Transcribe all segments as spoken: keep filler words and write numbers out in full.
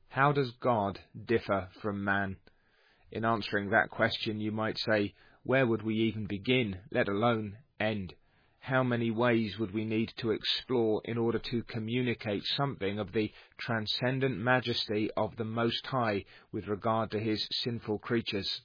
How does God differ from man? In answering that question, you might say, where would we even begin, let alone end? How many ways would we need to explore in order to communicate something of the transcendent majesty of the Most High with regard to his sinful creatures?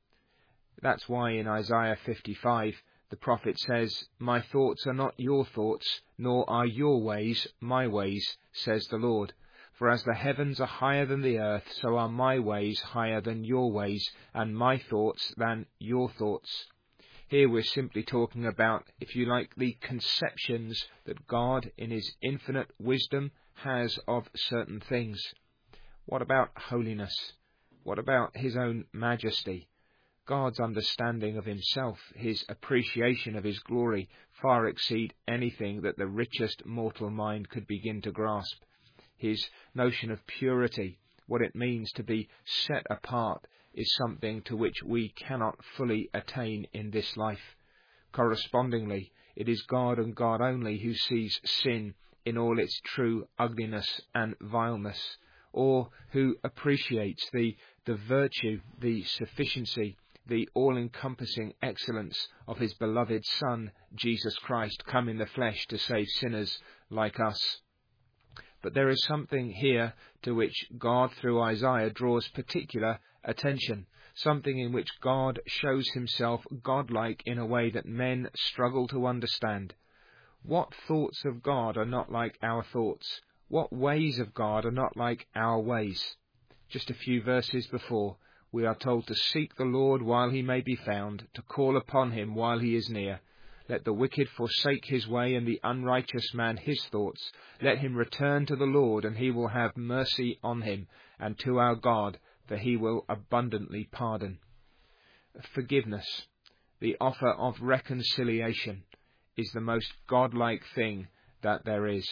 That's why in Isaiah fifty-five, the prophet says, "My thoughts are not your thoughts, nor are your ways my ways, says the Lord. For as the heavens are higher than the earth, so are my ways higher than your ways, and my thoughts than your thoughts." Here we're simply talking about, if you like, the conceptions that God in his infinite wisdom has of certain things. What about holiness? What about his own majesty? God's understanding of himself, his appreciation of his glory, far exceed anything that the richest mortal mind could begin to grasp. His notion of purity, what it means to be set apart, is something to which we cannot fully attain in this life. Correspondingly, it is God and God only who sees sin in all its true ugliness and vileness, or who appreciates the, the virtue, the sufficiency, the all-encompassing excellence of his beloved Son, Jesus Christ, come in the flesh to save sinners like us. But there is something here to which God, through Isaiah, draws particular attention, something in which God shows himself godlike in a way that men struggle to understand. What thoughts of God are not like our thoughts? What ways of God are not like our ways? Just a few verses before, we are told to seek the Lord while he may be found, to call upon him while he is near. Let the wicked forsake his way, and the unrighteous man his thoughts. Let him return to the Lord, and he will have mercy on him, and to our God, for he will abundantly pardon. Forgiveness, the offer of reconciliation, is the most godlike thing that there is.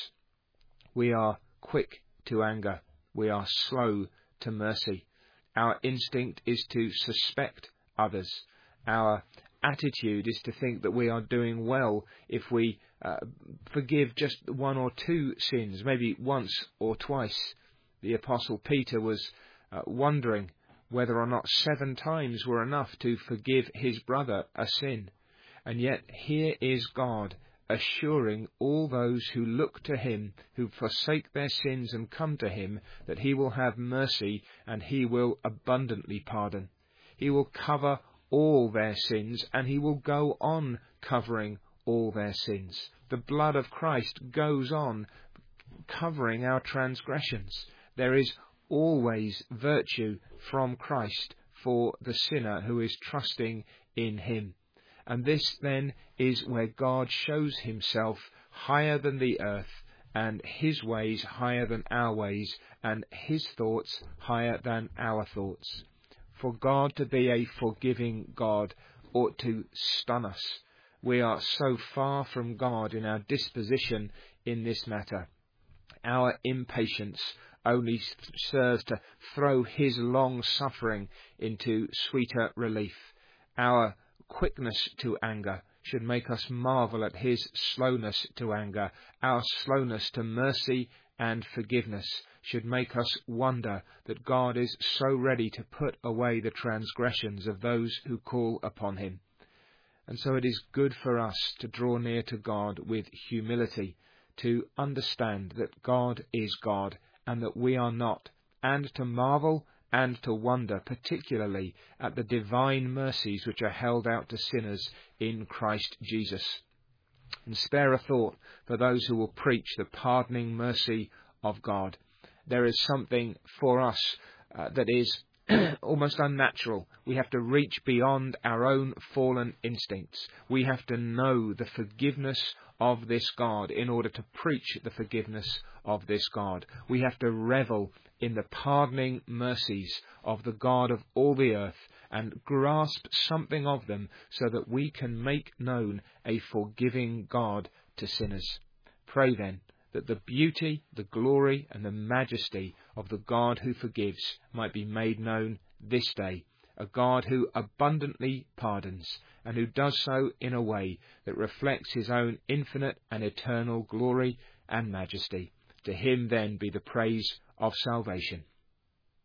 We are quick to anger. We are slow to mercy. Our instinct is to suspect others. Our attitude is to think that we are doing well if we uh, forgive just one or two sins, maybe once or twice. The Apostle Peter was uh, wondering whether or not seven times were enough to forgive his brother a sin. And yet here is God assuring all those who look to him, who forsake their sins and come to him, that he will have mercy and he will abundantly pardon. He will cover all their sins, and he will go on covering all their sins. The blood of Christ goes on covering our transgressions. There is always virtue from Christ for the sinner who is trusting in him. And this then is where God shows himself higher than the earth, and his ways higher than our ways, and his thoughts higher than our thoughts. For God to be a forgiving God ought to stun us. We are so far from God in our disposition in this matter. Our impatience only serves to throw his long suffering into sweeter relief. Our quickness to anger should make us marvel at his slowness to anger. Our slowness to mercy and forgiveness should make us wonder that God is so ready to put away the transgressions of those who call upon him. And so it is good for us to draw near to God with humility, to understand that God is God and that we are not, and to marvel and to wonder particularly at the divine mercies which are held out to sinners in Christ Jesus. And spare a thought for those who will preach the pardoning mercy of God. There is something for us uh, that is almost unnatural. We have to reach beyond our own fallen instincts. We have to know the forgiveness of this God in order to preach the forgiveness of this God. We have to revel in the pardoning mercies of the God of all the earth and grasp something of them so that we can make known a forgiving God to sinners. Pray then that the beauty, the glory and the majesty of the God who forgives might be made known this day, a God who abundantly pardons and who does so in a way that reflects his own infinite and eternal glory and majesty. To him then be the praise of salvation.